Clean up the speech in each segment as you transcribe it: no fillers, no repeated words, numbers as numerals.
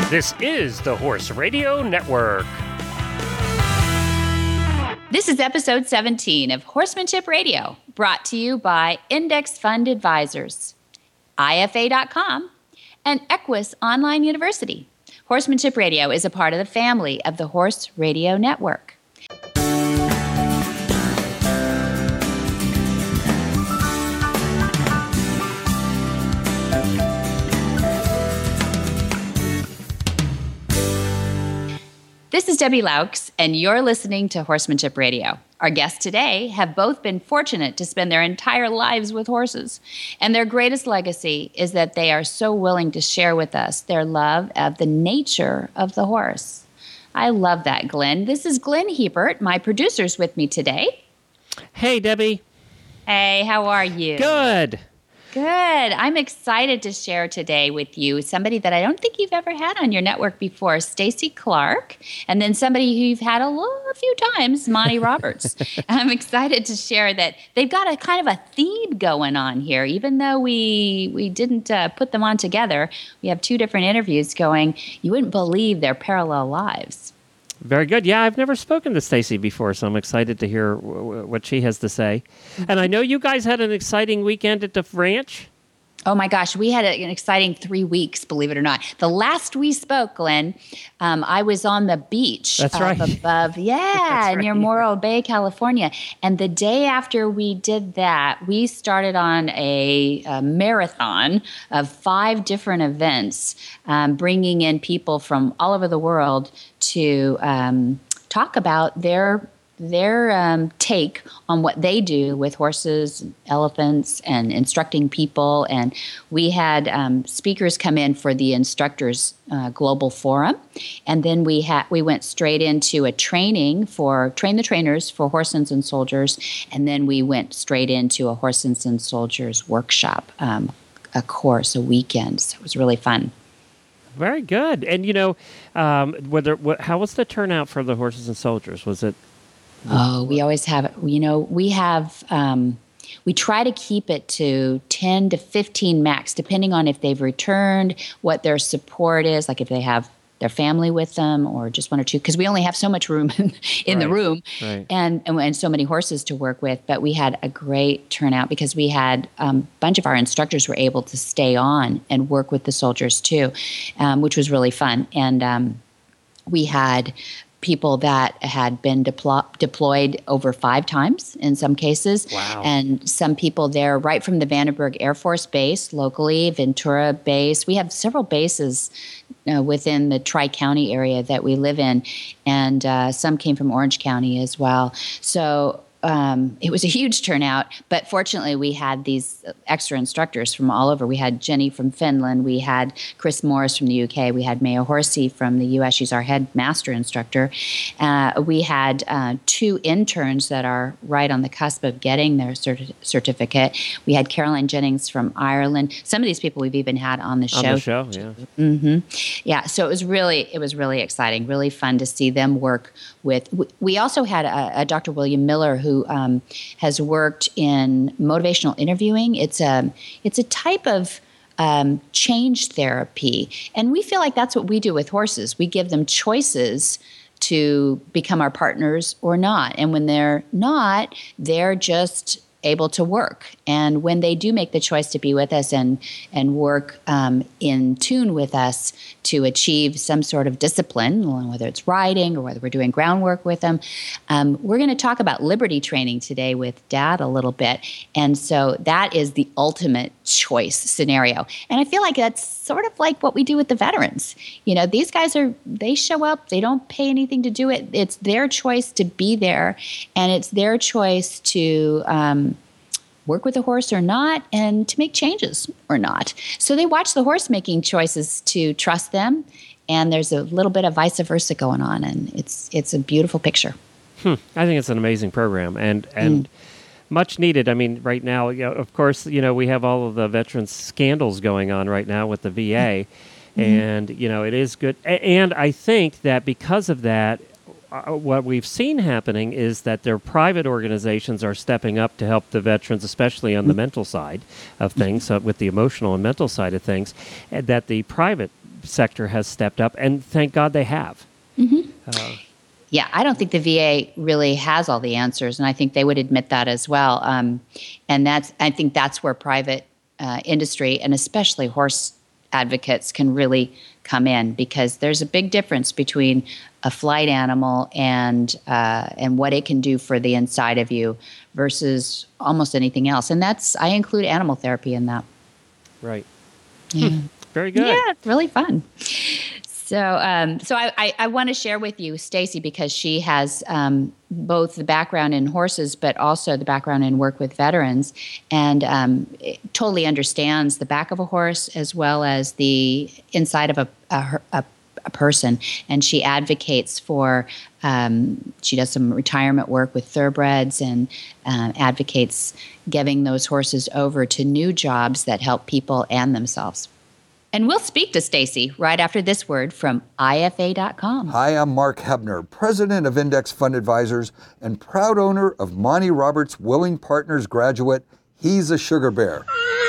This is the Horse Radio Network. This is episode 17 of Horsemanship Radio, brought to you by Index Fund Advisors, IFA.com, and Equus Online University. Horsemanship Radio is a part of the family of the Horse Radio Network. This is Debbie Laux, and you're listening to Horsemanship Radio. Our guests today have both been fortunate to spend their entire lives with horses, and their greatest legacy is that they are so willing to share with us their love of the nature of the horse. I love that, Glenn. This is Glenn Hebert, my producer's with me today. Hey, Debbie. Hey, how are you? Good. Good. I'm excited to share today with you somebody that I don't think you've ever had on your network before, Stacy Clark, and then somebody who you've had a few times, Monty Roberts. I'm excited to share that they've got a kind of a theme going on here. Even though we didn't put them on together, we have two different interviews going. You wouldn't believe their parallel lives. Very good. Yeah, I've never spoken to Stacy before, so I'm excited to hear what she has to say. And I know you guys had an exciting weekend at the ranch. Oh, my gosh. We had an exciting 3 weeks, believe it or not. The last we spoke, Glenn, I was on the beach. That's right. Above, near Morro Bay, California. And the day after we did that, we started on a marathon of 5 different events, bringing in people from all over the world to talk about their take on what they do with horses, elephants, and instructing people. And we had speakers come in for the Instructors Global Forum. And then we went straight into a Train the Trainers for Horses and Soldiers. And then we went straight into a Horses and Soldiers workshop, a course, a weekend. So it was really fun. Very good. And, how was the turnout for the Horses and Soldiers? Was it? Oh, we always have, we try to keep it to 10 to 15 max, depending on if they've returned, what their support is, like if they have their family with them or just 1 or 2, because we only have so much room in the room and so many horses to work with. But we had a great turnout because we had a bunch of our instructors were able to stay on and work with the soldiers too, which was really fun. And we had people that had been deployed over 5 times in some cases. Wow. And some people there right from the Vandenberg Air Force Base locally, Ventura Base. We have several bases within the Tri-County area that we live in, and some came from Orange County as well. So it was a huge turnout, but fortunately we had these extra instructors from all over. We had Jenny from Finland, we had Chris Morris from the UK, we had Maya Horsey from the US, she's our head master instructor. We had 2 interns that are right on the cusp of getting their certificate. We had Caroline Jennings from Ireland. Some of these people we've even had on the show. On the show, yeah. Mm-hmm. Yeah, so it was really exciting, really fun to see them work with. We also had a Dr. William Miller who has worked in motivational interviewing. It's a type of change therapy, and we feel like that's what we do with horses. We give them choices to become our partners or not, and when they're not, they're just able to work. And when they do make the choice to be with us and work in tune with us to achieve some sort of discipline, whether it's riding or whether we're doing groundwork with them, we're going to talk about liberty training today with Dad a little bit. And so that is the ultimate choice scenario. And I feel like that's sort of like what we do with the veterans. These guys they show up, they don't pay anything to do it. It's their choice to be there, and it's their choice to work with the horse or not, and to make changes or not. So they watch the horse making choices to trust them, and there's a little bit of vice versa going on, and it's a beautiful picture. I think it's an amazing program, and much needed. I mean, right now, of course, we have all of the veterans scandals going on right now with the VA, and it is good. And I think that because of that, what we've seen happening is that their private organizations are stepping up to help the veterans, especially on the mental side of things, with the emotional and mental side of things, and that the private sector has stepped up, and thank God they have. Yeah, I don't think the VA really has all the answers, and I think they would admit that as well. And I think that's where private industry, and especially horse advocates, can really come in, because there's a big difference between a flight animal and what it can do for the inside of you versus almost anything else. And I include animal therapy in that. Right. Yeah. Very good. Yeah, it's really fun. So I want to share with you Stacy, because she has both the background in horses, but also the background in work with veterans, and totally understands the back of a horse as well as the inside of a person. And she advocates for, she does some retirement work with thoroughbreds, and advocates giving those horses over to new jobs that help people and themselves. And we'll speak to Stacy right after this word from IFA.com. Hi, I'm Mark Hebner, president of Index Fund Advisors and proud owner of Monty Roberts Willing Partners graduate, He's a Sugar Bear.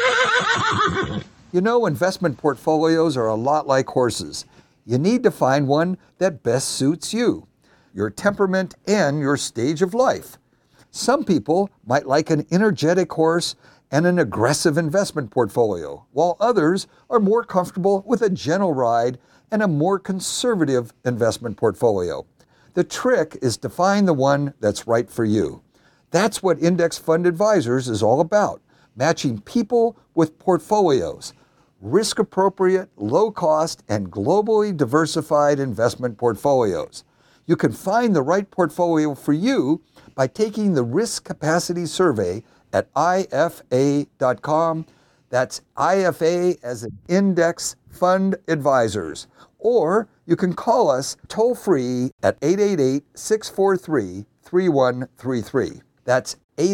You know, investment portfolios are a lot like horses. You need to find one that best suits you, your temperament, and your stage of life. Some people might like an energetic horse and an aggressive investment portfolio, while others are more comfortable with a gentle ride and a more conservative investment portfolio. The trick is to find the one that's right for you. That's what Index Fund Advisors is all about, matching people with portfolios, risk-appropriate, low-cost, and globally diversified investment portfolios. You can find the right portfolio for you by taking the Risk Capacity Survey at IFA.com. That's IFA as in Index Fund Advisors. Or you can call us toll-free at 888-643-3133. That's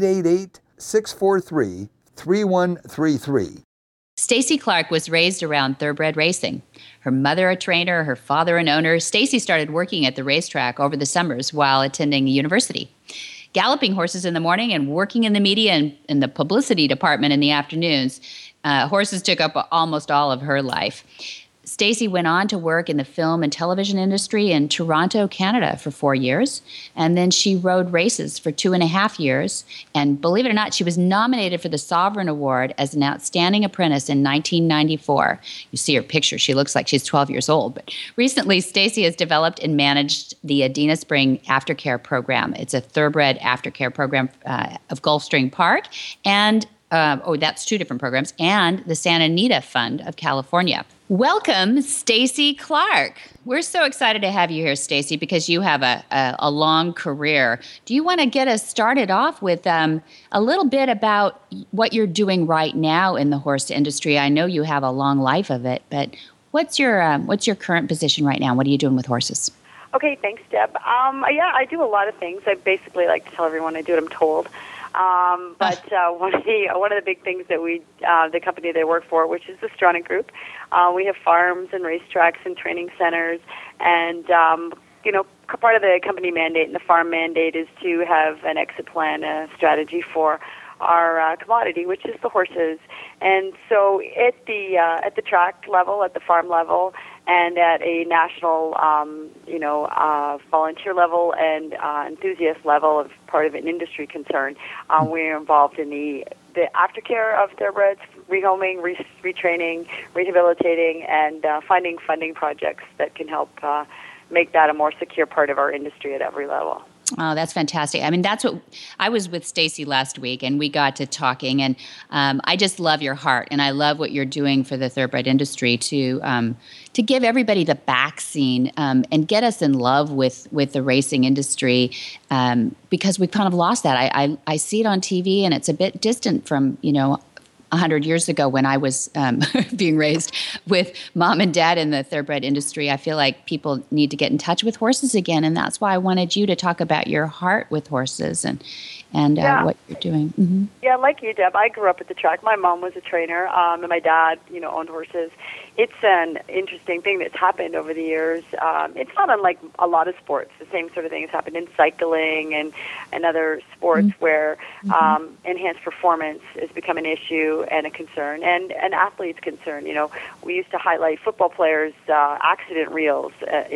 888-643-3133. Stacy Clark was raised around thoroughbred racing. Her mother a trainer, her father an owner. Stacy started working at the racetrack over the summers while attending university, galloping horses in the morning and working in the media and in the publicity department in the afternoons. Horses took up almost all of her life. Stacy went on to work in the film and television industry in Toronto, Canada for 4 years. And then she rode races for 2.5 years. And believe it or not, she was nominated for the Sovereign Award as an outstanding apprentice in 1994. You see her picture. She looks like she's 12 years old. But recently, Stacy has developed and managed the Adena Spring Aftercare Program. It's a thoroughbred aftercare program of Gulfstream Park. And that's two different programs, and the Santa Anita Fund of California. Welcome, Stacy Clark. We're so excited to have you here, Stacy, because you have a long career. Do you want to get us started off with a little bit about what you're doing right now in the horse industry? I know you have a long life of it, but what's your current position right now? What are you doing with horses? Okay, thanks, Deb. Yeah, I do a lot of things. I basically like to tell everyone I do what I'm told. But one of the big things that the company that I work for, which is the Stronach Group, we have farms and racetracks and training centers, and part of the company mandate and the farm mandate is to have an exit plan, a strategy for our commodity, which is the horses. And so at the track level, at the farm level, and at a national, volunteer level and enthusiast level of part of an industry concern, we're involved in the aftercare of thoroughbreds, rehoming, retraining, rehabilitating, and finding funding projects that can help make that a more secure part of our industry at every level. Oh, that's fantastic. I mean, that's what I was with Stacy last week, and we got to talking, and I just love your heart, and I love what you're doing for the thoroughbred industry to give everybody the back scene and get us in love with the racing industry, because we've kind of lost that. I see it on TV, and it's a bit distant from 100 years ago when I was being raised with mom and dad in the thoroughbred industry. I feel like people need to get in touch with horses again, and that's why I wanted you to talk about your heart with horses and what you're doing. Mm-hmm. Yeah, like you, Deb, I grew up at the track. My mom was a trainer, and my dad, owned horses. It's an interesting thing that's happened over the years. It's not unlike a lot of sports. The same sort of thing has happened in cycling and other sports where enhanced performance has become an issue and a concern, and an athlete's concern. We used to highlight football players' accident reels,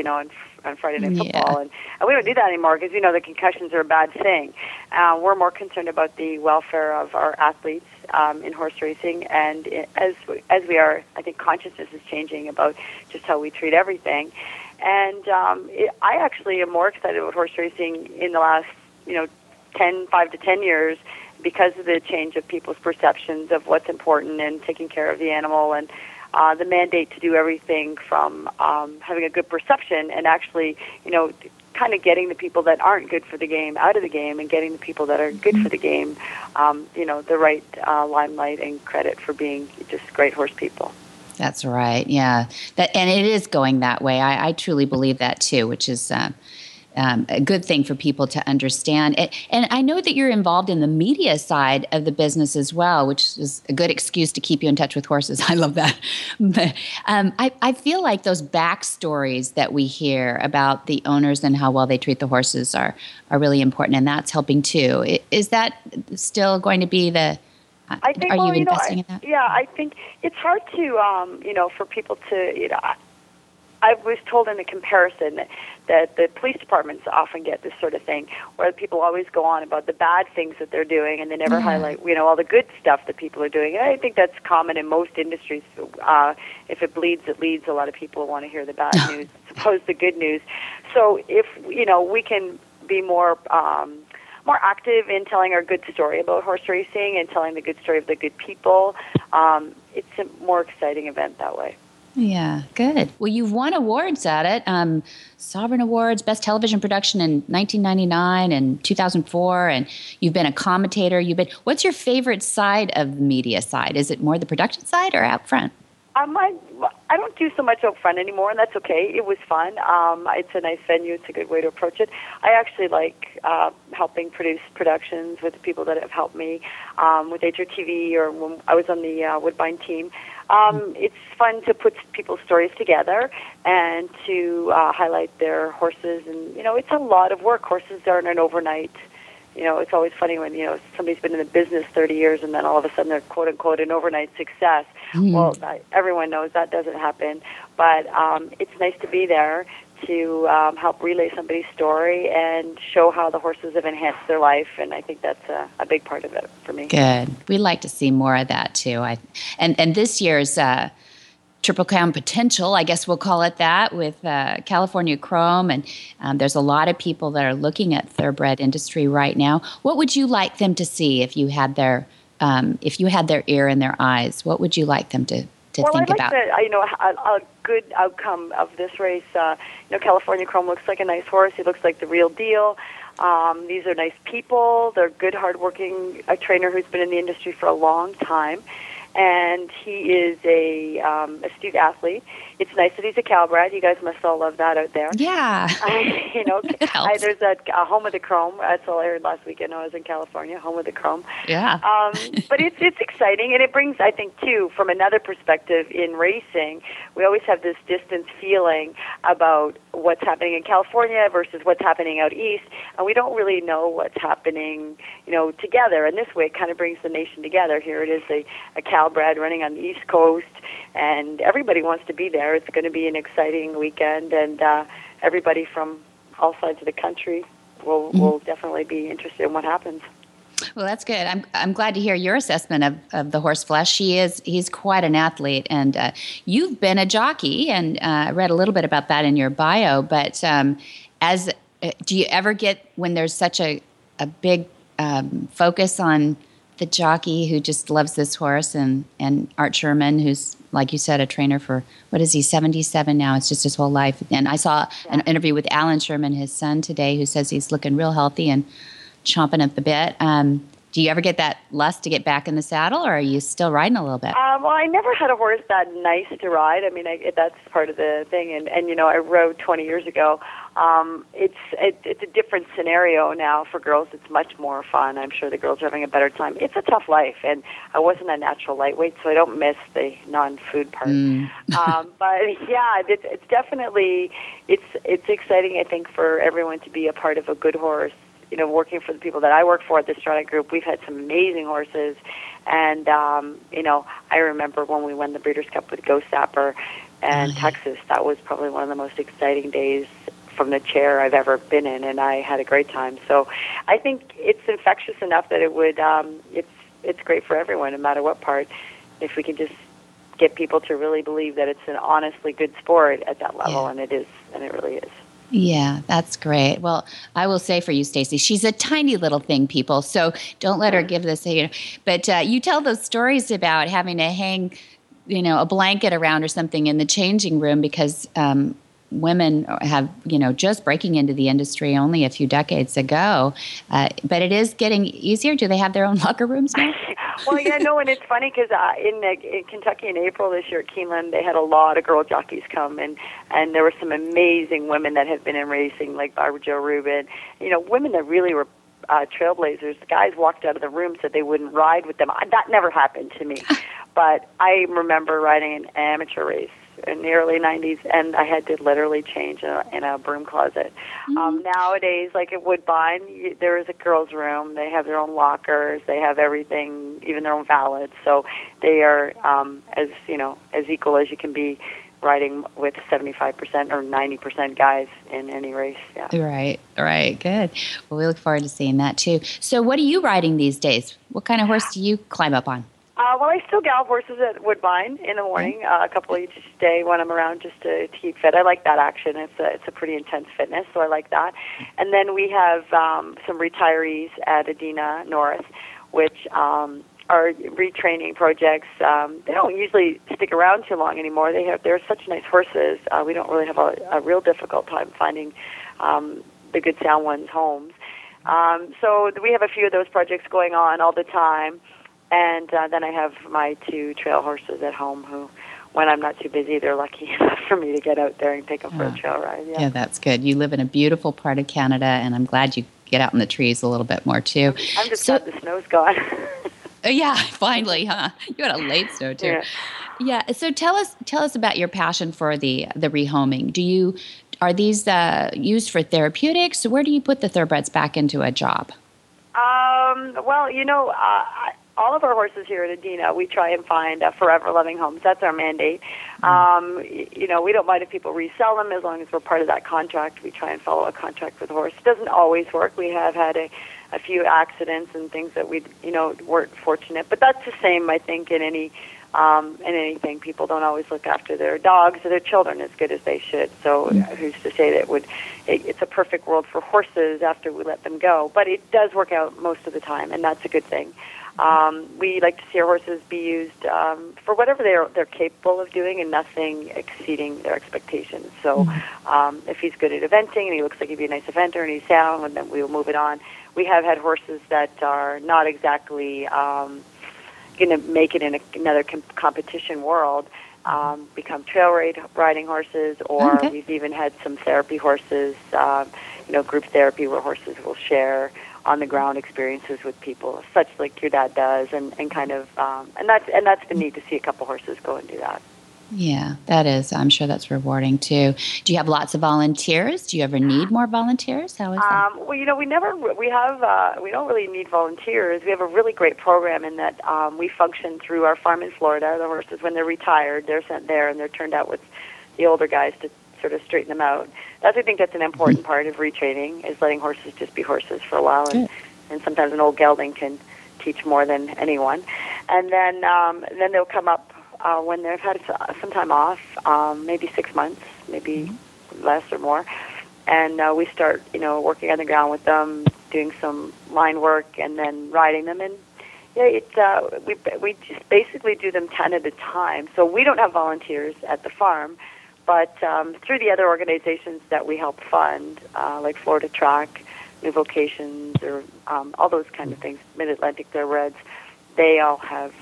on Friday Night Football, and we don't do that anymore because we know that concussions are a bad thing. We're more concerned about the welfare of our athletes in horse racing, and as we are, I think consciousness is changing about just how we treat everything. And I actually am more excited about horse racing in the last 5 to 10 years because of the change of people's perceptions of what's important and taking care of the animal, and the mandate to do everything from having a good perception and actually, kind of getting the people that aren't good for the game out of the game and getting the people that are good for the game, the right limelight and credit for being just great horse people. That's right. Yeah. And it is going that way. I truly believe that too, which is a good thing for people to understand. And I know that you're involved in the media side of the business as well, which is a good excuse to keep you in touch with horses. I love that. But I feel like those backstories that we hear about the owners and how well they treat the horses are really important, and that's helping too. Is that still going to be the... I think, are you investing in that? Yeah, I think it's hard to, for people to, I was told in the comparison that the police departments often get this sort of thing, where people always go on about the bad things that they're doing, and they never highlight, all the good stuff that people are doing. And I think that's common in most industries. If it bleeds, it leads. A lot of people want to hear the bad news as opposed to the good news. So if we can be more active in telling our good story about horse racing and telling the good story of the good people, it's a more exciting event that way. Yeah, good. Well, you've won awards at it. Sovereign Awards, Best Television Production in 1999 and 2004, and you've been a commentator. What's your favorite side of the media side? Is it more the production side or out front? I don't do so much out front anymore, and that's okay. It was fun. It's a nice venue. It's a good way to approach it. I actually like helping produce productions with the people that have helped me with HRTV, or when I was on the Woodbine team. It's fun to put people's stories together and to highlight their horses. And, it's a lot of work. Horses aren't an overnight. It's always funny when, somebody's been in the business 30 years and then all of a sudden they're quote-unquote an overnight success. Well, everyone knows that doesn't happen. But it's nice to be there to help relay somebody's story and show how the horses have enhanced their life. And I think that's a big part of it for me. Good. We'd like to see more of that, too. And this year's Triple Crown Potential, I guess we'll call it that, with California Chrome. And there's a lot of people that are looking at thoroughbred industry right now. What would you like them to see if you had their ear and their eyes? What would you like them to think about? A good outcome of this race. California Chrome looks like a nice horse. He looks like the real deal. These are nice people. They're good, hardworking. A trainer who's been in the industry for a long time, and he is a astute athlete. It's nice that he's a Calbred. You guys must all love that out there. Yeah. There's a Home of the Chrome. That's all I heard last weekend. I was in California, Home of the Chrome. Yeah. But it's exciting, and it brings, I think, too, from another perspective in racing, we always have this distance feeling about what's happening in California versus what's happening out east, and we don't really know what's happening, together. And this way, it kind of brings the nation together. Here it is, a Calbred running on the East Coast, and everybody wants to be there. It's going to be an exciting weekend, and everybody from all sides of the country will definitely be interested in what happens. Well, that's good. I'm glad to hear your assessment of the horse flesh. He's quite an athlete, and you've been a jockey, and I read a little bit about that in your bio. But do you ever get, when there's such a big focus on the jockey who just loves this horse, and Art Sherman, who's, like you said, a trainer for, 77 now? It's just his whole life. And I saw an interview with Alan Sherman, his son, today, who says he's looking real healthy and chomping at the bit. Do you ever get that lust to get back in the saddle, or are you still riding a little bit? Well, I never had a horse that nice to ride. I mean, that's part of the thing. And I rode 20 years ago it's a different scenario now for girls. It's much more fun. I'm sure the girls are having a better time. It's a tough life, and I wasn't a natural lightweight, so I don't miss the non-food part. But yeah, it's definitely it's exciting. I think for everyone to be a part of a good horse. You know, working for the people that I work for at the Stronach Group, we've had some amazing horses. And, you know, I remember when we won the Breeders' Cup with Ghost Sapper and Texas, that was probably one of the most exciting days from the chair I've ever been in, and I had a great time. So I think it's infectious enough that it would, it's great for everyone, no matter what part, if we can just get people to really believe that it's an honestly good sport at that level, and it is, and it really is. Yeah, that's great. Well, I will say for you, Stacy, she's a tiny little thing, people. So don't let her give this. But you tell those stories about having to hang, a blanket around or something in the changing room because women have, just breaking into the industry only a few decades ago. But it is getting easier. Do they have their own locker rooms now? Well, yeah, no, and it's funny because in Kentucky in April this year at Keeneland, they had a lot of girl jockeys come, and there were some amazing women that have been in racing, like Barbara Jo Rubin, women that really were trailblazers. The guys walked out of the room, said they wouldn't ride with them. That never happened to me. But I remember riding an amateur race in the early 90s, and I had to literally change in a broom closet. Nowadays, like at Woodbine, there is a girls' room. They have their own lockers. They have everything, even their own valids. So they are as equal as you can be riding with 75% or 90% guys in any race. Yeah. Right. Good. Well, we look forward to seeing that too. So what are you riding these days? What kind of horse do you climb up on? Well, I still gallop horses at Woodbine in the morning, a couple each day when I'm around just to keep fit. I like that action. It's a pretty intense fitness, so I like that. And then we have some retirees at Adina North, which are retraining projects. They don't usually stick around too long anymore. They're such nice horses. We don't really have a real difficult time finding the good sound ones homes. So we have a few of those projects going on all the time. And then I have my 2 trail horses at home who, when I'm not too busy, they're lucky enough for me to get out there and take them for a trail ride. Yeah, that's good. You live in a beautiful part of Canada, and I'm glad you get out in the trees a little bit more, too. I'm just glad the snow's gone. Yeah, finally, huh? You had a late snow, too. Yeah. So tell us about your passion for the rehoming. Are these used for therapeutics? Where do you put the thoroughbreds back into a job? Well, all of our horses here at Adina, we try and find forever loving homes. That's our mandate. We don't mind if people resell them as long as we're part of that contract. We try and follow a contract with the horse. It doesn't always work. We have had a few accidents and things that we, weren't fortunate. But that's the same, I think, in anything. People don't always look after their dogs or their children as good as they should. So who's to say that it's a perfect world for horses after we let them go. But it does work out most of the time, and that's a good thing. We like to see our horses be used for whatever they're capable of doing and nothing exceeding their expectations. So if he's good at eventing and he looks like he'd be a nice eventer and he's sound, then we'll move it on. We have had horses that are not exactly going to make it in another competition world, become trail riding horses, or we've even had some therapy horses, group therapy where horses will share on the ground experiences with people, such like your dad does, and kind of, and that's been neat to see a couple horses go and do that. Yeah, that is. I'm sure that's rewarding too. Do you have lots of volunteers? Do you ever need more volunteers? How is that? Well, we don't really need volunteers. We have a really great program in that we function through our farm in Florida. The horses, when they're retired, they're sent there and they're turned out with the older guys to sort of straighten them out. I think that's an important part of retraining, is letting horses just be horses for a while, and sometimes an old gelding can teach more than anyone. And then they'll come up when they've had some time off, maybe 6 months, maybe less or more, and we start, working on the ground with them, doing some line work, and then riding them. And we just basically do them 10 at a time. So we don't have volunteers at the farm. But through the other organizations that we help fund, like Florida Track, New Vocations, or all those kind of things, Mid-Atlantic Thoroughbreds, they all have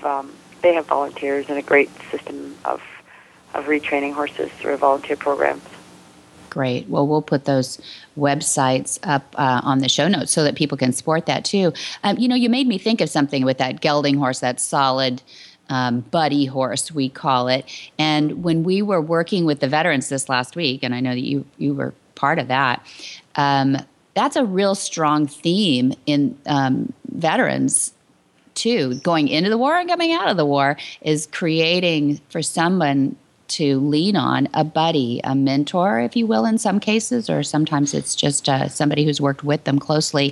volunteers and a great system of retraining horses through volunteer programs. Great. Well, we'll put those websites up on the show notes so that people can support that too. You made me think of something with that gelding horse, that solid buddy horse, we call it. And when we were working with the veterans this last week, and I know that you were part of that, that's a real strong theme in veterans too, going into the war and coming out of the war, is creating for someone to lean on, a buddy, a mentor, if you will, in some cases, or sometimes it's just somebody who's worked with them closely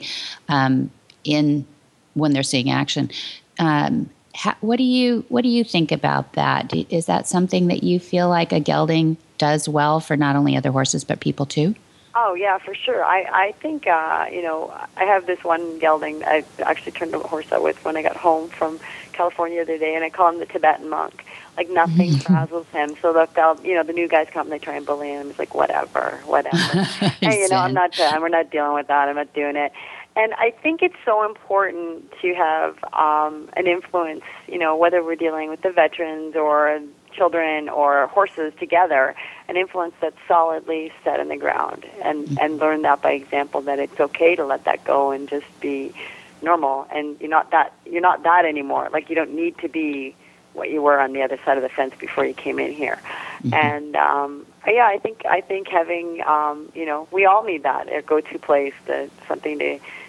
in when they're seeing action. What do you think about that? Is that something that you feel like a gelding does well for not only other horses but people too? Oh, yeah, for sure. I think, I have this one gelding I actually turned a horse out with when I got home from California the other day, and I call him the Tibetan monk. Like, nothing frazzles him. So the new guys come, they try and bully him. It's like, whatever. And, we're not dealing with that. I'm not doing it. And I think it's so important to have an influence, whether we're dealing with the veterans or children or horses together, an influence that's solidly set in the ground, and learn that by example, that it's okay to let that go and just be normal. And you're not that anymore. Like, you don't need to be what you were on the other side of the fence before you came in here. Mm-hmm. And I think having we all need that, a go-to place, something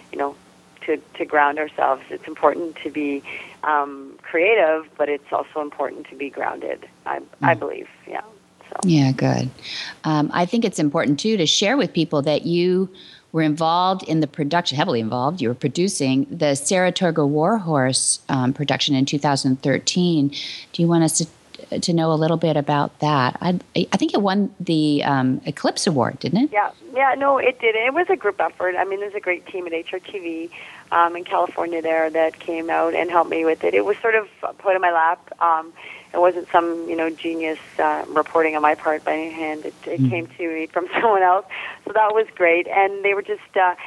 to ground ourselves. It's important to be creative, but it's also important to be grounded. I believe, yeah. So. Yeah, good. I think it's important too to share with people that you were involved in the production, heavily involved. You were producing the Saratoga Warhorse production in 2013. Do you want us to know a little bit about that? I think it won the Eclipse Award, didn't it? Yeah, no, it didn't. It was a group effort. I mean, there's a great team at HRTV in California there that came out and helped me with it. It was sort of put in my lap. It wasn't some, genius reporting on my part by any hand. It came to me from someone else. So that was great. And they were just,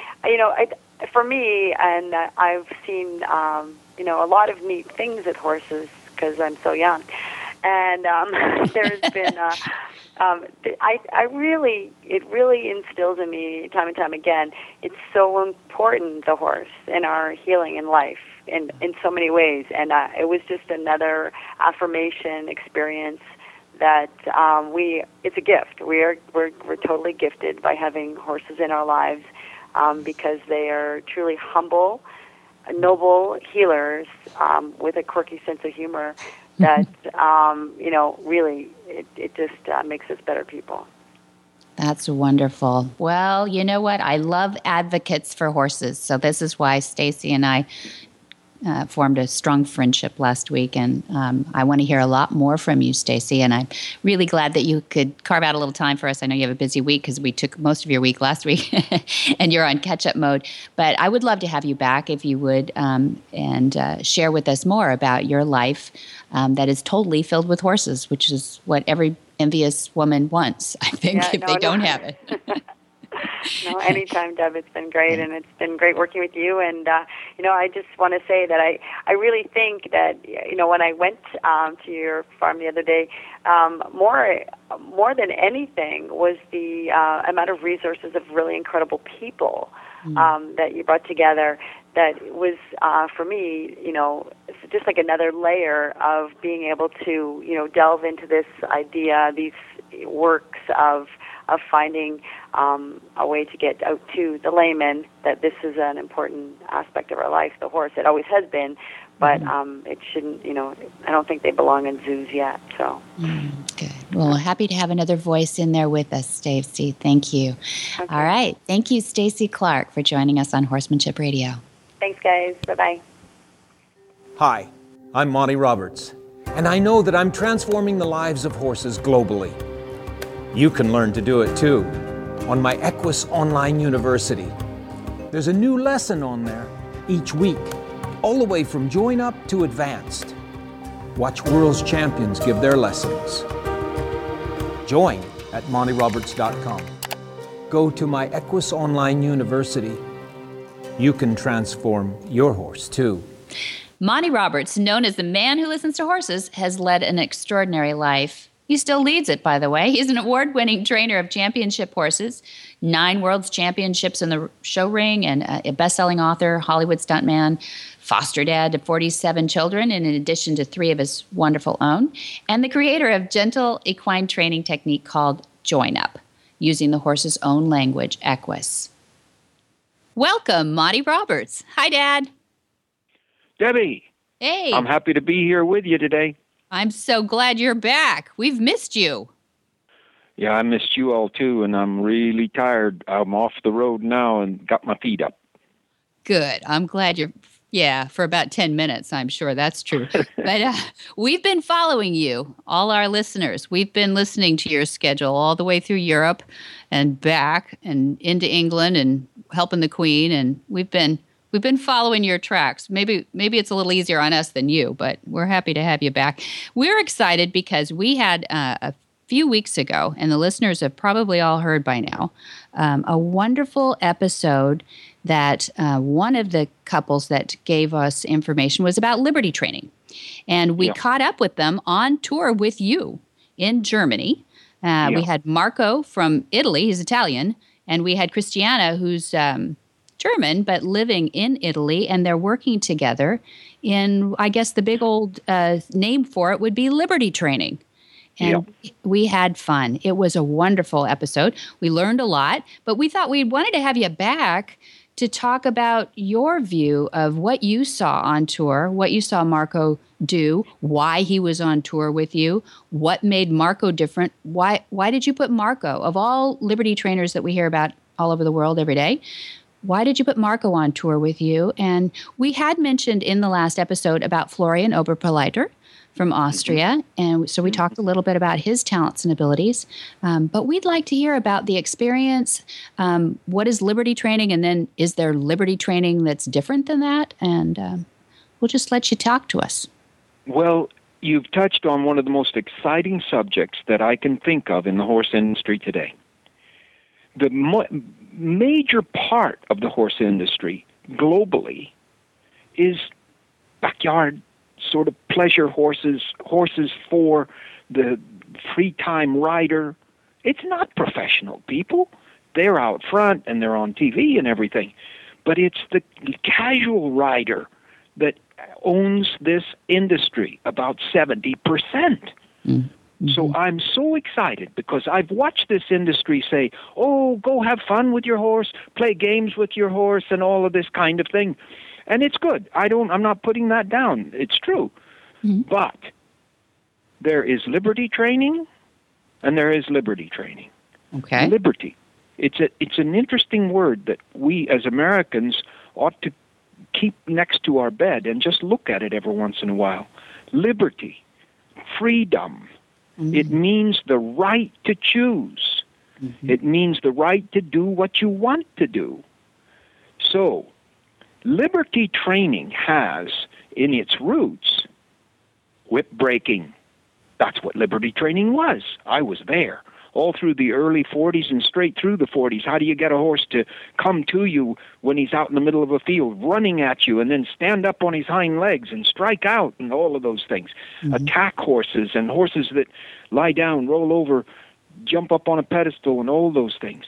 for me, and I've sing, a lot of neat things at horses because I'm so young. And there's been, it really instills in me time and time again, it's so important, the horse, in our healing in life in so many ways. And it was just another affirmation experience that it's a gift. We're totally gifted by having horses in our lives because they are truly humble, noble healers with a quirky sense of humor that, really, it just makes us better people. That's wonderful. Well, you know what? I love advocates for horses. So this is why Stacy and I formed a strong friendship last week, and I want to hear a lot more from you, Stacy, and I'm really glad that you could carve out a little time for us. I know you have a busy week because we took most of your week last week, and you're on catch-up mode, but I would love to have you back if you would, and share with us more about your life that is totally filled with horses, which is what every envious woman wants, I think, if they don't have it. No, anytime, Deb. It's been great, and it's been great working with you. And, I just want to say that I really think that, when I went to your farm the other day, more than anything was the amount of resources of really incredible people that you brought together. That was, for me, just like another layer of being able to, delve into this idea, these works of finding a way to get out to the layman that this is an important aspect of our life, the horse. It always has been, but it shouldn't, I don't think they belong in zoos yet. So good. Well, happy to have another voice in there with us, Stacy. Thank you. Okay. All right. Thank you, Stacy Clark, for joining us on Horsemanship Radio. Thanks, guys. Bye-bye. Hi, I'm Monty Roberts, and I know that I'm transforming the lives of horses globally. You can learn to do it too on my Equus Online University. There's a new lesson on there each week, all the way from join up to advanced. Watch world's champions give their lessons. Join at montyroberts.com. Go to my Equus Online University. You can transform your horse too. Monty Roberts, known as the man who listens to horses, has led an extraordinary life He still leads it, by the way. He's an award-winning trainer of championship horses, 9 World's Championships in the show ring, and a best-selling author, Hollywood stuntman, foster dad to 47 children, and in addition to 3 of his wonderful own, and the creator of gentle equine training technique called Join Up, using the horse's own language, Equus. Welcome, Monty Roberts. Hi, Dad. Debbie. Hey. I'm happy to be here with you today. I'm so glad you're back. We've missed you. Yeah, I missed you all too, and I'm really tired. I'm off the road now and got my feet up. Good. I'm glad you're, for about 10 minutes, I'm sure that's true. But we've been following you, all our listeners. We've been listening to your schedule all the way through Europe and back and into England and helping the Queen, and we've been following your tracks. Maybe it's a little easier on us than you, but we're happy to have you back. We're excited because we had a few weeks ago, and the listeners have probably all heard by now, a wonderful episode that one of the couples that gave us information was about Liberty Training. And we caught up with them on tour with you in Germany. We had Marco from Italy, he's Italian, and we had Christiana, who's German, but living in Italy, and they're working together in, I guess the big old name for it would be Liberty Training. And we had fun. It was a wonderful episode. We learned a lot, but we thought we wanted to have you back to talk about your view of what you saw on tour, what you saw Marco do, why he was on tour with you, what made Marco different. Why did you put Marco, of all Liberty trainers that we hear about all over the world every day, why did you put Marco on tour with you? And we had mentioned in the last episode about Florian Oberpoliter from Austria. And so we talked a little bit about his talents and abilities. But we'd like to hear about the experience. What is Liberty Training? And then is there Liberty Training that's different than that? And we'll just let you talk to us. Well, you've touched on one of the most exciting subjects that I can think of in the horse industry today. The major part of the horse industry globally is backyard sort of pleasure horses for the free-time rider. It's not professional people. They're out front and they're on TV and everything. But it's the casual rider that owns this industry, about 70%. Mm. So I'm so excited because I've watched this industry say, oh, go have fun with your horse, play games with your horse, and all of this kind of thing. And it's good. I'm not putting that down. It's true. Mm-hmm. But there is Liberty Training and there is Liberty Training. Okay. Liberty. It's an interesting word that we as Americans ought to keep next to our bed and just look at it every once in a while. Liberty. Freedom. Mm-hmm. It means the right to choose. Mm-hmm. It means the right to do what you want to do. So, Liberty Training has, in its roots, whip breaking. That's what Liberty Training was. I was there all through the early 40s and straight through the 40s. How do you get a horse to come to you when he's out in the middle of a field, running at you, and then stand up on his hind legs and strike out and all of those things? Mm-hmm. Attack horses and horses that lie down, roll over, jump up on a pedestal and all those things.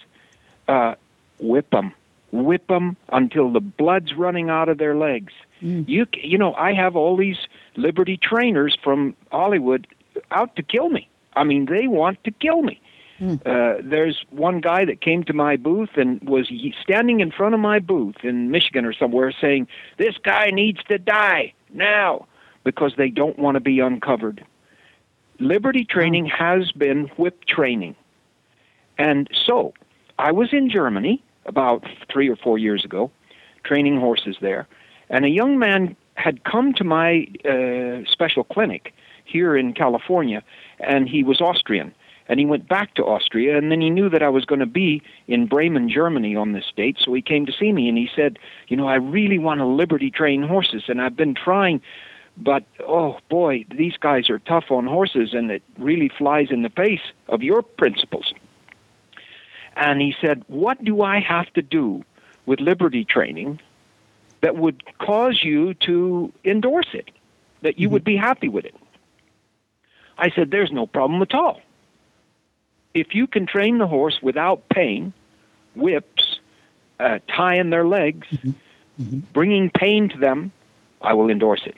Whip them. Whip them until the blood's running out of their legs. Mm. You know, I have all these Liberty trainers from Hollywood out to kill me. I mean, they want to kill me. Mm. There's one guy that came to my booth and was standing in front of my booth in Michigan or somewhere saying, this guy needs to die now because they don't want to be uncovered. Liberty Training has been whip training. And so I was in Germany about 3 or 4 years ago, training horses there, and a young man had come to my special clinic here in California, and he was Austrian, and he went back to Austria, and then he knew that I was going to be in Bremen, Germany on this date, so he came to see me, and he said, you know, I really want to Liberty train horses, and I've been trying, but, oh, boy, these guys are tough on horses, and it really flies in the face of your principles. And he said, what do I have to do with Liberty Training that would cause you to endorse it, that you would be happy with it? I said, there's no problem at all. If you can train the horse without pain, whips, tying their legs, bringing pain to them, I will endorse it.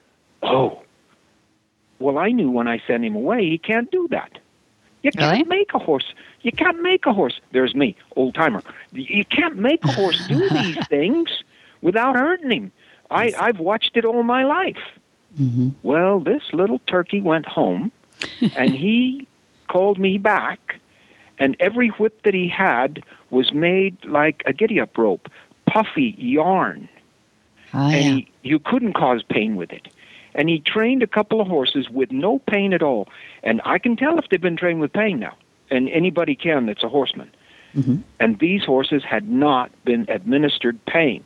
Oh, well, I knew when I sent him away, he can't do that. You can't make a horse. You can't make a horse. There's me, old timer. You can't make a horse do these things without hurting him. I've watched it all my life. Well, this little turkey went home, and he called me back, and every whip that he had was made like a giddy-up rope, puffy yarn. And you couldn't cause pain with it. And he trained a couple of horses with no pain at all. And I can tell if they've been trained with pain now. And anybody can that's a horseman. And these horses had not been administered pain.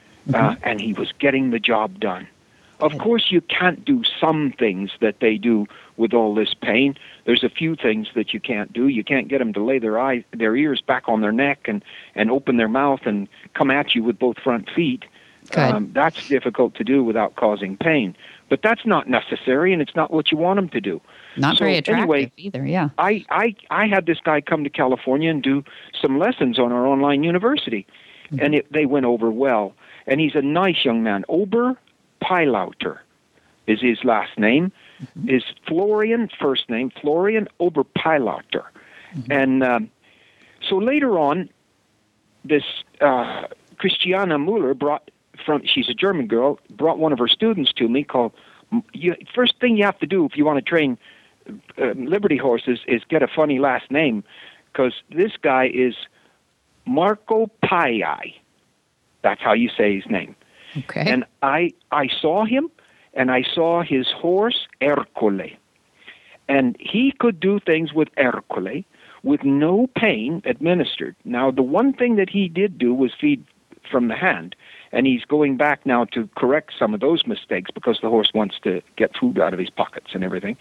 And he was getting the job done. Of course, you can't do some things that they do with all this pain. There's a few things that you can't do. You can't get them to lay their ears back on their neck and open their mouth and come at you with both front feet. That's difficult to do without causing pain. But that's not necessary, and it's not what you want them to do. Not very attractive either, yeah. I had this guy come to California and do some lessons on our online university, and they went over well. And he's a nice young man. Ober Pilauter is his last name. Is Florian, first name, Florian Ober Pilauter. And so later on, this Christiana Muller she's a German girl, brought one of her students to me called, first thing you have to do if you want to train Liberty horses is get a funny last name, because this guy is Marco Paiai. That's how you say his name. Okay. And I saw him, and I saw his horse, Ercole. And he could do things with Ercole with no pain administered. Now, the one thing that he did do was feed from the hand. And he's going back now to correct some of those mistakes because the horse wants to get food out of his pockets and everything.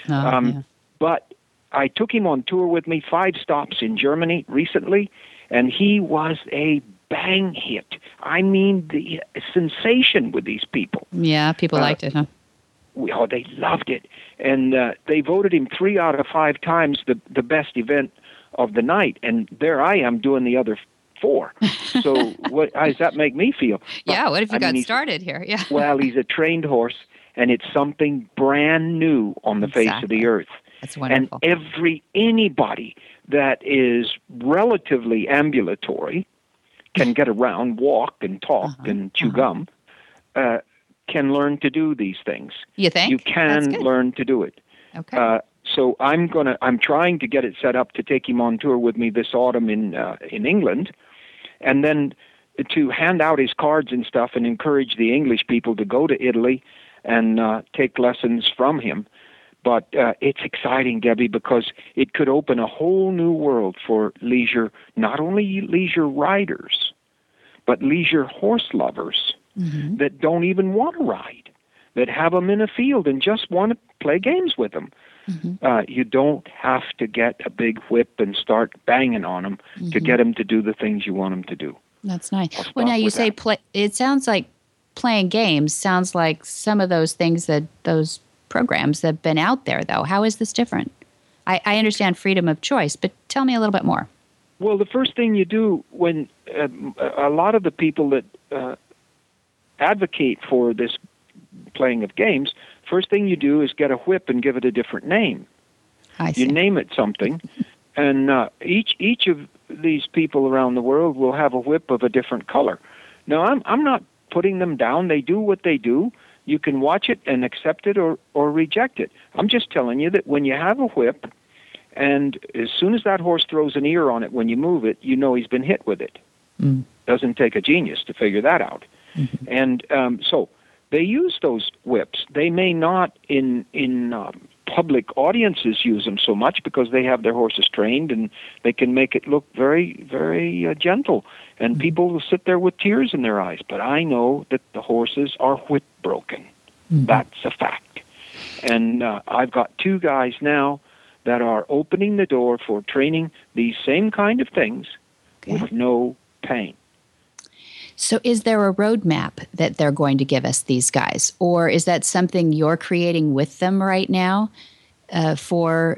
But I took him on tour with me, 5 stops in Germany recently, and he was a bang hit. I mean, the sensation with these people. Yeah, people liked it, huh? They loved it. And they voted him 3 out of 5 times the best event of the night. And there I am doing the other 4. So how does that make me feel? Yeah, what if you got started here? Yeah. Well, he's a trained horse, and it's something brand new on the face of the earth. That's wonderful. And anybody that is relatively ambulatory, can get around, walk and talk and chew gum, can learn to do these things. You think? You can learn to do it. Okay. So I'm trying to get it set up to take him on tour with me this autumn in England, and then to hand out his cards and stuff and encourage the English people to go to Italy and take lessons from him. But it's exciting, Debbie, because it could open a whole new world for leisure, not only leisure riders, but leisure horse lovers that don't even want to ride, that have them in a field and just want to play games with them. You don't have to get a big whip and start banging on them to get them to do the things you want them to do. That's nice. Well, now you say play. It sounds like playing games sounds like some of those things that those programs that have been out there, though. How is this different? I understand freedom of choice, but tell me a little bit more. Well, the first thing you do when a lot of the people that advocate for this playing of games, first thing you do is get a whip and give it a different name. You name it something, and each of these people around the world will have a whip of a different color. Now, I'm not putting them down. They do what they do. You can watch it and accept it or reject it. I'm just telling you that when you have a whip, and as soon as that horse throws an ear on it when you move it, you know he's been hit with it. Doesn't take a genius to figure that out. And so they use those whips. They may not in public audiences use them so much because they have their horses trained and they can make it look very, very gentle. And people will sit there with tears in their eyes. But I know that the horses are whip broken. That's a fact. And I've got 2 guys now that are opening the door for training these same kind of things with no pain. So is there a roadmap that they're going to give us, these guys? Or is that something you're creating with them right now? for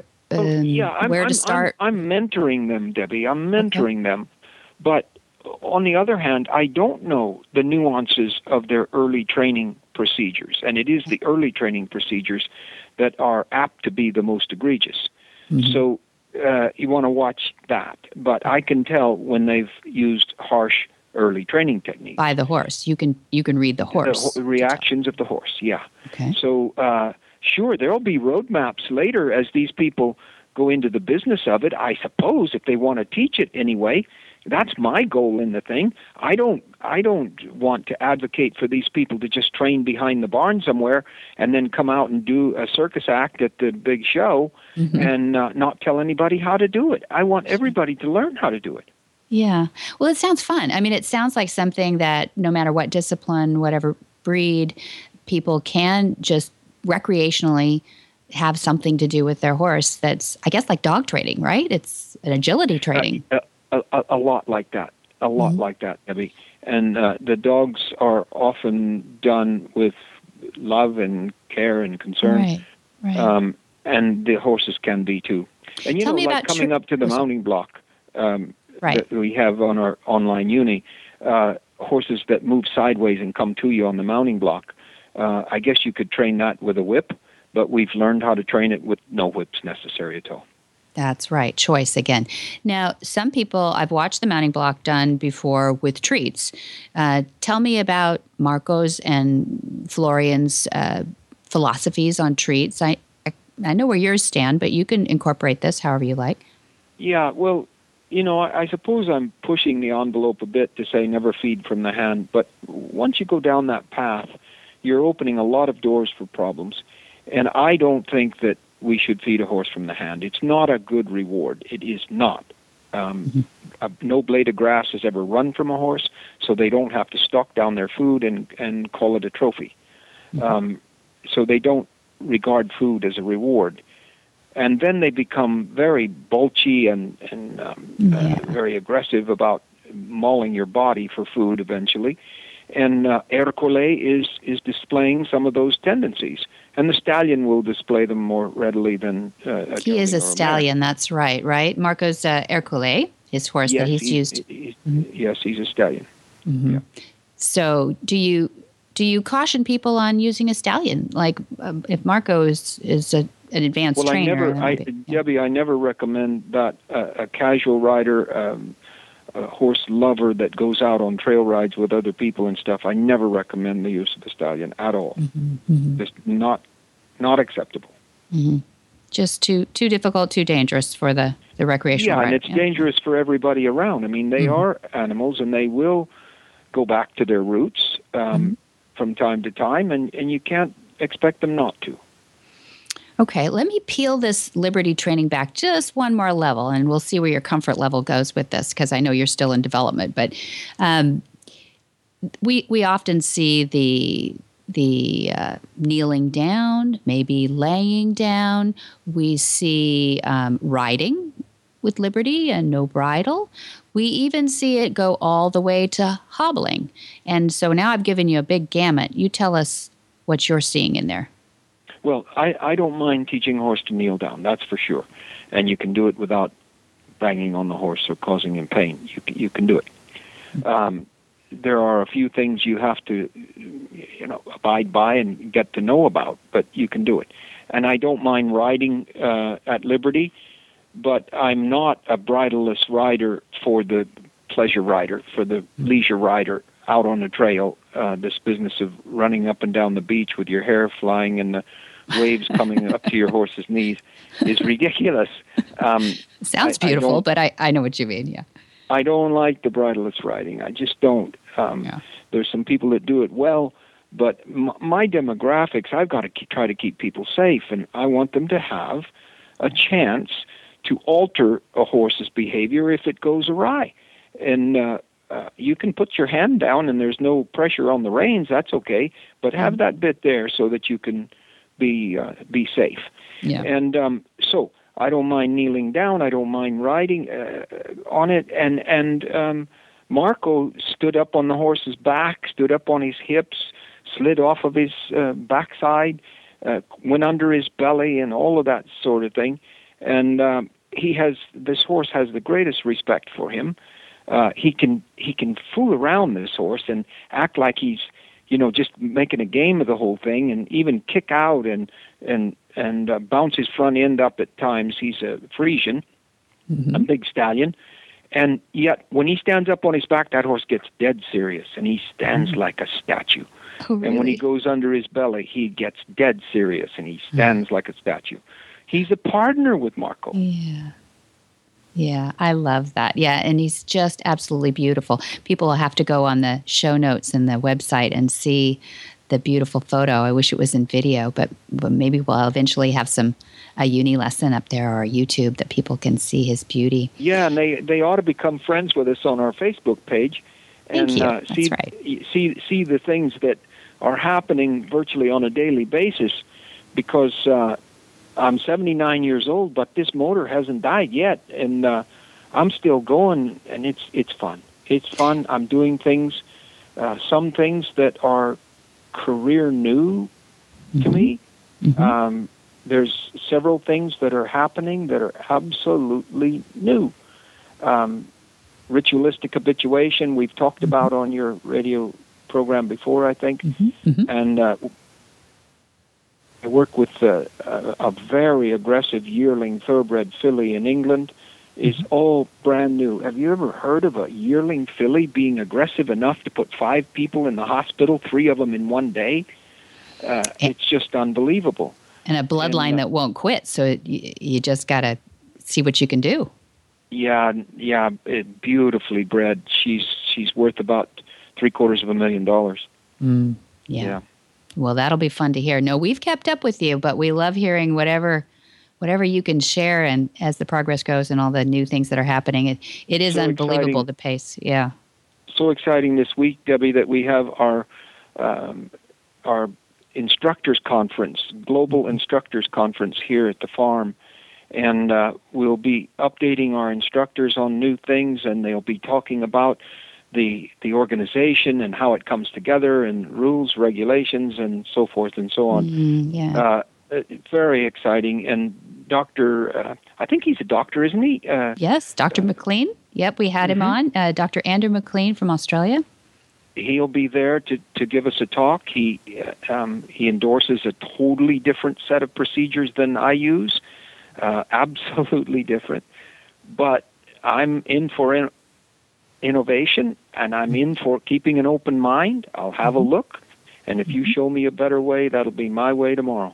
where to start? I'm mentoring them, Debbie. I'm mentoring them. But on the other hand, I don't know the nuances of their early training procedures. And it is the early training procedures that are apt to be the most egregious. So you want to watch that. But I can tell when they've used harsh early training techniques. By the horse. You can read the horse. The reactions of the horse, yeah. Okay. So, sure, there'll be roadmaps later as these people go into the business of it. I suppose if they want to teach it anyway, that's my goal in the thing. I don't want to advocate for these people to just train behind the barn somewhere and then come out and do a circus act at the big show and not tell anybody how to do it. I want everybody to learn how to do it. Yeah. Well, it sounds fun. I mean, it sounds like something that no matter what discipline, whatever breed, people can just recreationally have something to do with their horse. That's, I guess, like dog training, right? It's an agility training. A lot like that. A lot like that, Debbie. And the dogs are often done with love and care and concern. Right. And the horses can be too. And Tell me like about coming up to the mounting block that we have on our online uni, horses that move sideways and come to you on the mounting block. I guess you could train that with a whip, but we've learned how to train it with no whips necessary at all. That's right. Choice again. Now, some people, I've watched the mounting block done before with treats. Tell me about Marco's and Florian's philosophies on treats. I know where yours stand, but you can incorporate this however you like. Yeah, well, I suppose I'm pushing the envelope a bit to say never feed from the hand. But once you go down that path, you're opening a lot of doors for problems. And I don't think that we should feed a horse from the hand. It's not a good reward. It is not. No blade of grass has ever run from a horse, so they don't have to stock down their food and call it a trophy. So they don't regard food as a reward. And then they become very bulgy and very aggressive about mauling your body for food eventually. And Ercole is displaying some of those tendencies. And the stallion will display them more readily than a He is a stallion, man. That's right? Marco's Ercole, his horse that he's used. Yes, he's a stallion. Yeah. So do you caution people on using a stallion? Like if Marco is an advanced trainer? Debbie, I never recommend that a casual rider, a horse lover that goes out on trail rides with other people and stuff, I never recommend the use of the stallion at all. Just not acceptable. Just too difficult, too dangerous for the recreational ride. And it's dangerous for everybody around. I mean, they are animals, and they will go back to their roots from time to time, and you can't expect them not to. Okay, let me peel this Liberty training back just one more level, and we'll see where your comfort level goes with this, because I know you're still in development. But we often see the kneeling down, maybe laying down. We see riding with Liberty and no bridle. We even see it go all the way to hobbling. And so now I've given you a big gamut. You tell us what you're seeing in there. Well, I don't mind teaching a horse to kneel down, that's for sure. And you can do it without banging on the horse or causing him pain. You can do it. There are a few things you have to, abide by and get to know about, but you can do it. And I don't mind riding at Liberty, but I'm not a bridleless rider for the pleasure rider, for the leisure rider out on the trail. This business of running up and down the beach with your hair flying and the waves coming up to your horse's knees is ridiculous. Sounds beautiful, but I know what you mean, yeah. I don't like the bridleless riding. I just don't. There's some people that do it well, but my demographics, I've got to try to keep people safe, and I want them to have a chance to alter a horse's behavior if it goes awry. And you can put your hand down and there's no pressure on the reins, that's okay, but have that bit there so that you can be safe. Yeah. And so I don't mind kneeling down. I don't mind riding on it. And Marco stood up on the horse's back, stood up on his hips, slid off of his backside, went under his belly and all of that sort of thing. And this horse has the greatest respect for him. He can fool around this horse and act like he's, just making a game of the whole thing, and even kick out and bounce his front end up at times. He's a Frisian, a big stallion. And yet, when he stands up on his back, that horse gets dead serious, and he stands like a statue. Oh, really? And when he goes under his belly, he gets dead serious, and he stands like a statue. He's a partner with Marco. Yeah. Yeah, I love that. Yeah, and he's just absolutely beautiful. People will have to go on the show notes and the website and see the beautiful photo. I wish it was in video, but maybe we'll eventually have a uni lesson up there or YouTube that people can see his beauty. Yeah, and they ought to become friends with us on our Facebook page. Thank you. That's right. See the things that are happening virtually on a daily basis, because I'm 79 years old, but this motor hasn't died yet, and I'm still going, and it's fun. It's fun. I'm doing things, some things that are career new to me. There's several things that are happening that are absolutely new. Ritualistic habituation, we've talked about on your radio program before, I think, and I work with a very aggressive yearling thoroughbred filly in England. It's all brand new. Have you ever heard of a yearling filly being aggressive enough to put 5 people in the hospital, 3 of them in one day? It's just unbelievable. And a bloodline that won't quit, so you just got to see what you can do. Yeah, beautifully bred. She's worth about $750,000. Yeah. Well, that'll be fun to hear. No, we've kept up with you, but we love hearing whatever you can share, and as the progress goes and all the new things that are happening. It is so unbelievable, the pace. Yeah. So exciting this week, Debbie, that we have our instructors conference, global instructors conference here at the farm. And we'll be updating our instructors on new things, and they'll be talking about the organization and how it comes together, and rules, regulations, and so forth and so on. Very exciting. And Dr. I think he's a doctor, isn't he? Yes, Dr. McLean. Yep, we had him on. Dr. Andrew McLean from Australia. He'll be there to give us a talk. He endorses a totally different set of procedures than I use. Absolutely different. But I'm in for innovation, and I'm in for keeping an open mind. I'll have a look, and if you show me a better way, that'll be my way tomorrow.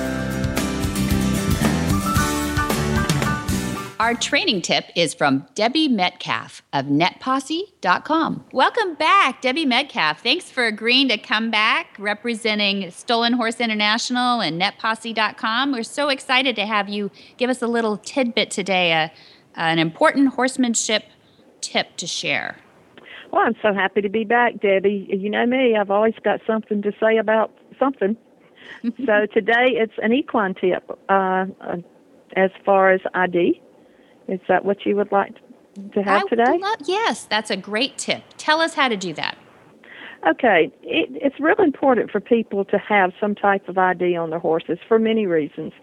Our training tip is from Debbie Metcalf of netposse.com. Welcome back, Debbie Metcalf. Thanks for agreeing to come back representing Stolen Horse International and netposse.com. We're so excited to have you give us a little tidbit today, an important horsemanship tip to share. Well, I'm so happy to be back, Debbie. You know me, I've always got something to say about something. So today it's an equine tip as far as ID. Is that what you would like to have today? Yes, that's a great tip. Tell us how to do that. Okay. It's really important for people to have some type of ID on their horses for many reasons.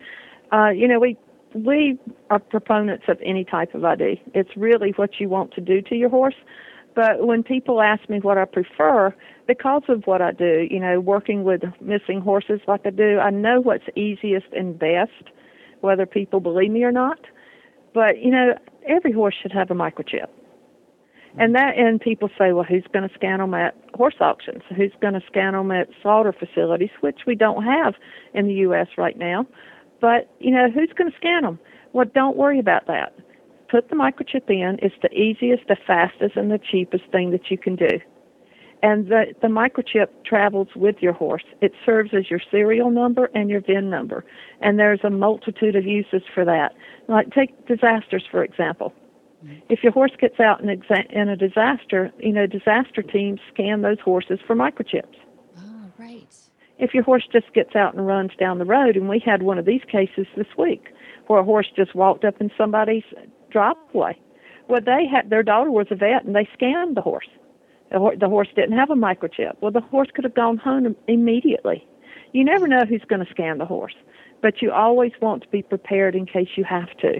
We are proponents of any type of ID. It's really what you want to do to your horse. But when people ask me what I prefer, because of what I do, working with missing horses like I do, I know what's easiest and best, whether people believe me or not. But, every horse should have a microchip. And people say, well, who's going to scan them at horse auctions? Who's going to scan them at slaughter facilities, which we don't have in the U.S. right now? But, who's going to scan them? Well, don't worry about that. Put the microchip in. It's the easiest, the fastest, and the cheapest thing that you can do. And the microchip travels with your horse. It serves as your serial number and your VIN number. And there's a multitude of uses for that. Like take disasters, for example. If your horse gets out in a disaster, disaster teams scan those horses for microchips. Oh, right. If your horse just gets out and runs down the road, and we had one of these cases this week, where a horse just walked up in somebody's driveway. Well, their daughter was a vet, and they scanned the horse. The horse didn't have a microchip. Well, the horse could have gone home immediately. You never know who's going to scan the horse, but you always want to be prepared in case you have to.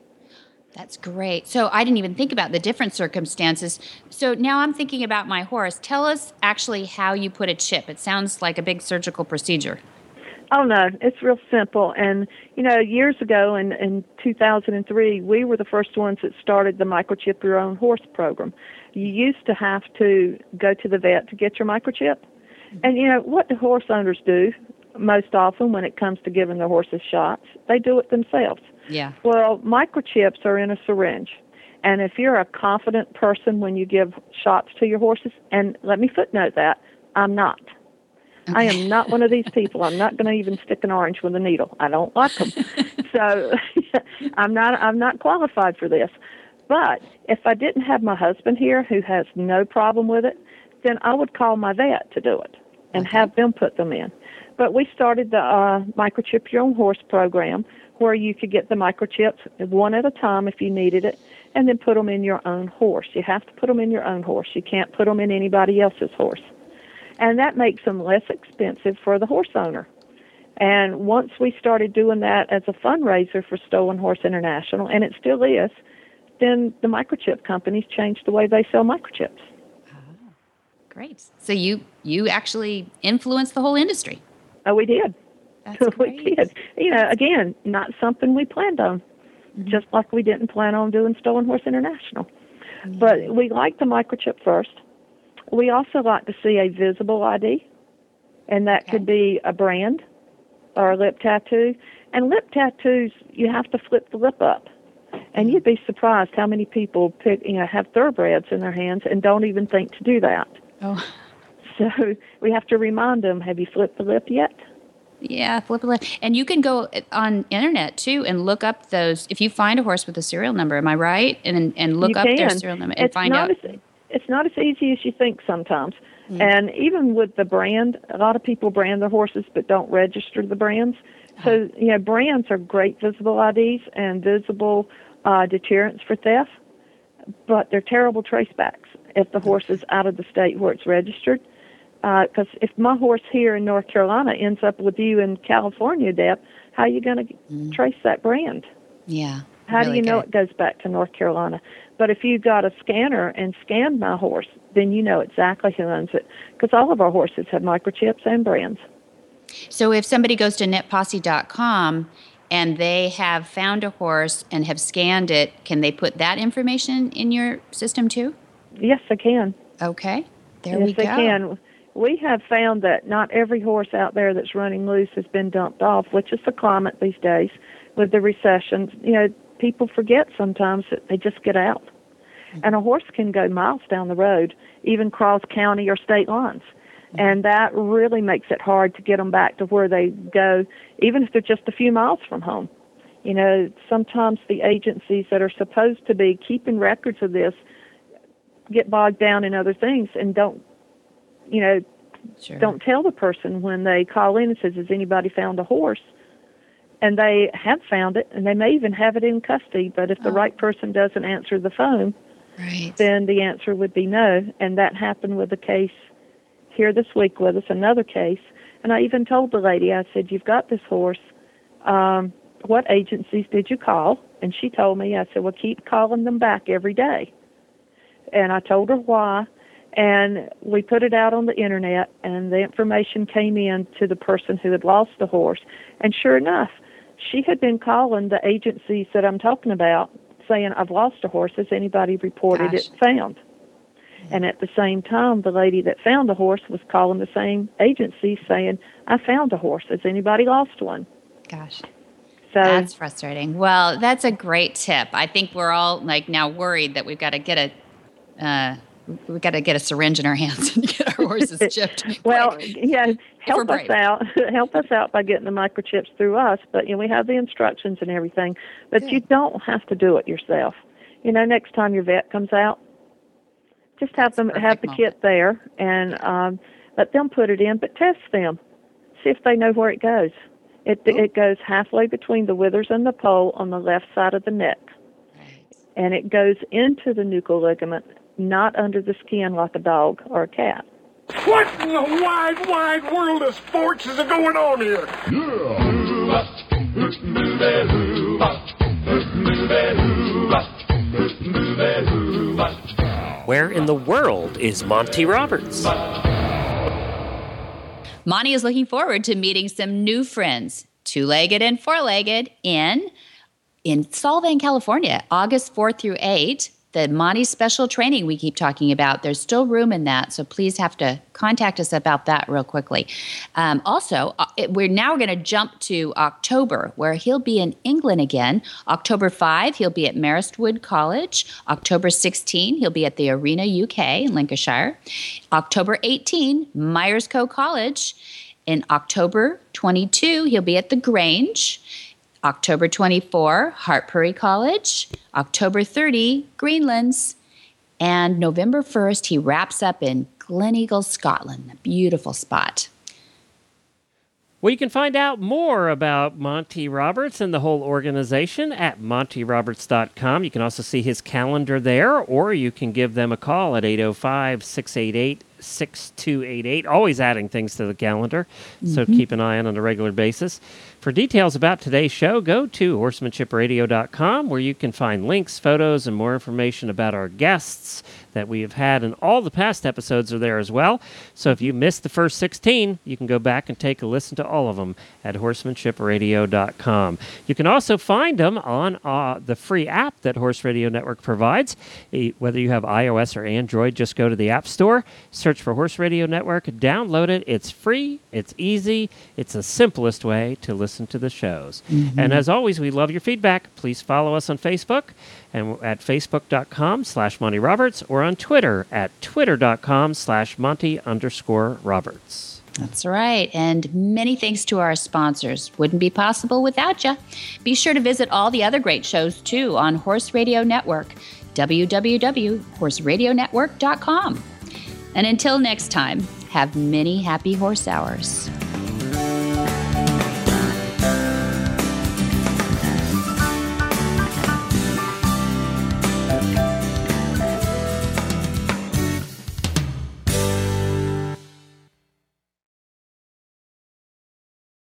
That's great. So I didn't even think about the different circumstances. So now I'm thinking about my horse. Tell us actually how you put a chip. It sounds like a big surgical procedure. Oh, no, it's real simple. And, years ago in 2003, we were the first ones that started the Microchip Your Own Horse program. You used to have to go to the vet to get your microchip. And, what do horse owners do most often when it comes to giving their horses shots? They do it themselves. Yeah. Well, microchips are in a syringe. And if you're a confident person when you give shots to your horses, and let me footnote that, I'm not. Okay. I am not one of these people. I'm not going to even stick an orange with a needle. I don't like them. So I'm not qualified for this. But if I didn't have my husband here who has no problem with it, then I would call my vet to do it and have them put them in. But we started the Microchip Your Own Horse program where you could get the microchips one at a time if you needed it, and then put them in your own horse. You have to put them in your own horse. You can't put them in anybody else's horse. And that makes them less expensive for the horse owner. And once we started doing that as a fundraiser for Stolen Horse International, and it still is, then the microchip companies changed the way they sell microchips. Oh, great. So you actually influenced the whole industry. Oh, we did. That's great. We did. Again, not something we planned on, just like we didn't plan on doing Stolen Horse International. Mm-hmm. But we like the microchip first. We also like to see a visible ID, and that could be a brand or a lip tattoo. And lip tattoos, you have to flip the lip up. And you'd be surprised how many people have thoroughbreds in their hands and don't even think to do that. Oh. So we have to remind them, have you flipped the lip yet? Yeah, flip the lip. And you can go on internet, too, and look up those. If you find a horse with a serial number, am I right? And look up their serial number and find out. It's not as easy as you think sometimes. Mm. And even with the brand, a lot of people brand their horses but don't register the brands. So, brands are great visible IDs and visible deterrents for theft, but they're terrible tracebacks if the horse is out of the state where it's registered. Because if my horse here in North Carolina ends up with you in California, Deb, how are you going to trace that brand? Yeah. How do you know it goes back to North Carolina? But if you got a scanner and scanned my horse, then you know exactly who owns it, because all of our horses have microchips and brands. So if somebody goes to netposse.com and they have found a horse and have scanned it, can they put that information in your system too? Yes, they can. Okay. There yes, we go. Yes, they can. We have found that not every horse out there that's running loose has been dumped off, which is the climate these days with the recessions. People forget sometimes that they just get out. And a horse can go miles down the road, even cross county or state lines. And that really makes it hard to get them back to where they go, even if they're just a few miles from home. Sometimes the agencies that are supposed to be keeping records of this get bogged down in other things and don't tell the person when they call in and says, has anybody found a horse? And they have found it, and they may even have it in custody, but if the right person doesn't answer the phone, then the answer would be no. And that happened with a case here this week with us, another case. And I even told the lady, I said, you've got this horse. What agencies did you call? And she told me, I said, well, keep calling them back every day. And I told her why. And we put it out on the internet, and the information came in to the person who had lost the horse. And sure enough, she had been calling the agencies that I'm talking about, saying, I've lost a horse. Has anybody reported it found? And at the same time, the lady that found the horse was calling the same agency saying, I found a horse. Has anybody lost one? Gosh. So that's frustrating. Well, that's a great tip. I think we're all now worried that we've got to get a syringe in our hands and get our horses chipped. Well, yeah, help us out. Help us out by getting the microchips through us. But we have the instructions and everything. But you don't have to do it yourself. Next time your vet comes out, just have the kit there and let them put it in. But test them, see if they know where it goes. It goes halfway between the withers and the pole on the left side of the neck, and it goes into the nuchal ligament, not under the skin like a dog or a cat. What in the wide, wide world of sports is going on here? Where in the world is Monty Roberts? Monty is looking forward to meeting some new friends, two-legged and four-legged, in Solvang, California, August 4th through 8th. The Monty special training we keep talking about, there's still room in that, so please have to contact us about that real quickly. We're now going to jump to October, where he'll be in England again. October 5, he'll be at Maristwood College. October 16, he'll be at the Arena UK in Lancashire. October 18, Myerscough College. In October 22, he'll be at the Grange. October 24, Hartpury College. October 30, Greenlands. And November 1st, he wraps up in Gleneagle, Scotland, a beautiful spot. Well, you can find out more about Monty Roberts and the whole organization at montyroberts.com. You can also see his calendar there, or you can give them a call at 805-688-6288. Always adding things to the calendar, so keep an eye on a regular basis. For details about today's show, go to horsemanshipradio.com, where you can find links, photos, and more information about our guests that we have had, and all the past episodes are there as well. So if you missed the first 16, you can go back and take a listen to all of them at horsemanshipradio.com. You can also find them on the free app that Horse Radio Network provides. Whether you have iOS or Android, just go to the App Store, search for Horse Radio Network, download it. It's free, it's easy, it's the simplest way to listen to the shows. And as always, we love your feedback. Please follow us on Facebook and at facebook.com/Monty Roberts, or on Twitter at twitter.com/Monty_Roberts. That's right. And many thanks to our sponsors. Wouldn't be possible without you. Be sure to visit all the other great shows, too, on Horse Radio Network, www.horseradionetwork.com. And until next time, have many happy horse hours.